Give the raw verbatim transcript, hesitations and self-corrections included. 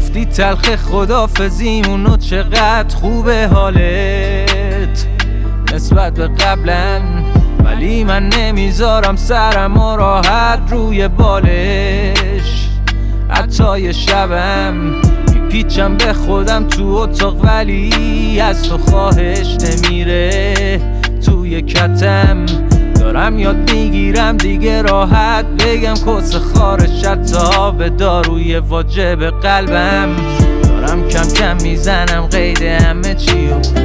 گفتی تلخ خدافزی اونو چقدر خوبه حالت نسبت به قبلا، ولی من نمیذارم سرم و راحت روی بالش. حتی یه شبم میپیچم به خودم تو اتاق، ولی از تو خواهش نمیره توی کتم. دارم یاد میگیرم دیگه راحت بگم کس خارش، حتی به داروی واجب قلبم. دارم کم کم میزنم قید همه چیو